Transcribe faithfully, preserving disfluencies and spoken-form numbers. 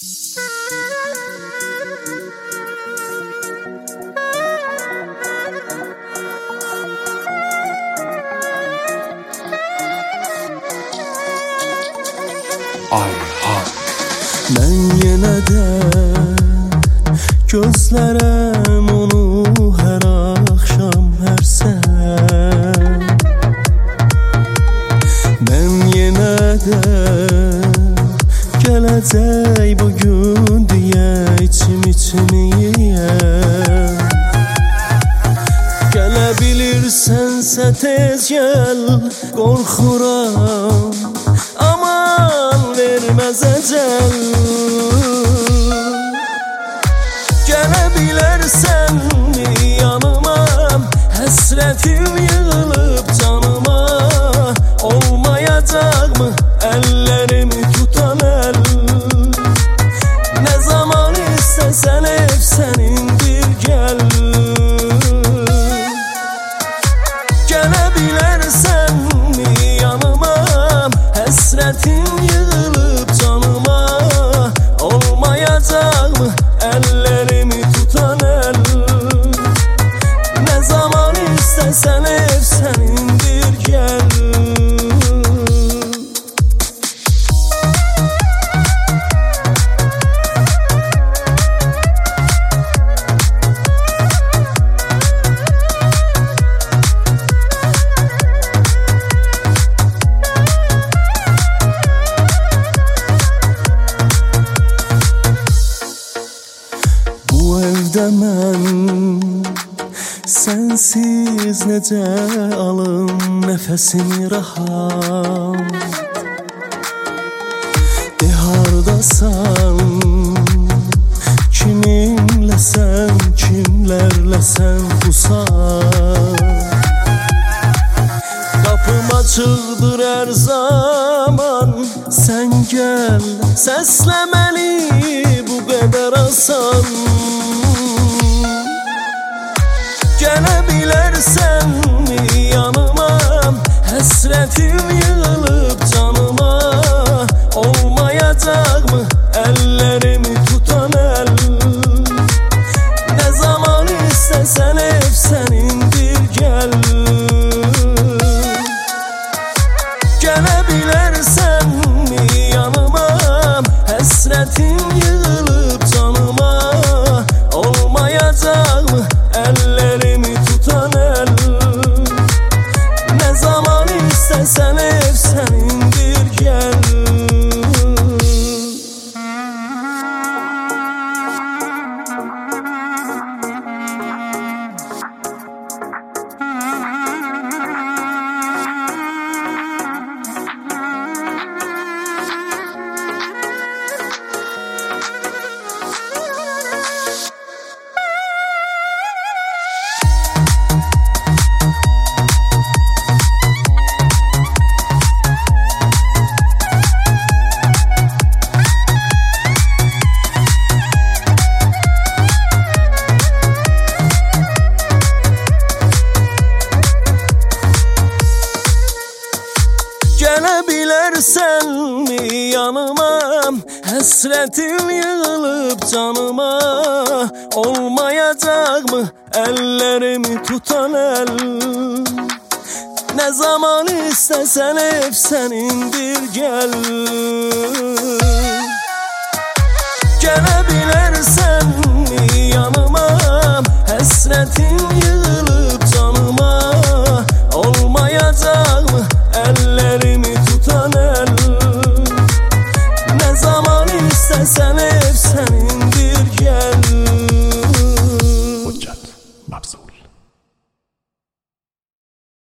Ayhan. Mən yenə də gözlərəm onu hər axşam, hər səhər. Mən yenə də gələcək bugün deyə içim içimi yeyər. Gələ bilirsənsə tez gəl, qorxuram aman verməz əcəl. Gələ bilərsənmi yanıma, həsrətim yığılıb canıma. Olmayacaqmı əllərimi tutan əl? Nə zaman istəsən ev sənindir, gəl. Gələ bilərsənmi yanıma, həsrətim yığılıb canıma. Olmayacaqmı əllərimi tutan əl? Nə zaman istəsən ev sənindir, gəl. Evdə mən sənsiz necə alım nəfəsimi rahat? De hardasan, kiminləsən, kimlərləsən bu saat? Qapım açıqdır hər zaman, sən gəl, səslə məni bu qədər asan. Gələ bilərsənmi yanıma, həsrətim yığılıb canıma. Olmayacaqmı əllərimi tutan əl? Nə zaman istəsən ev sənindir, gəl. Gələ bilərsənmi yanıma, həsrətim yığılıb canıma. Olmayacaqmı əllərimi tutan əl? Nə zaman istəsən ev sənindir, gəl. Gələ bilərsənmi yanıma, həsrətim yığılıb canıma. Olmayacaqmı əllərimi tutan əl? Nə zaman istəsən ev sənindir, gəl. Gələ bilərsənmi yanıma, həsrətim yığılıb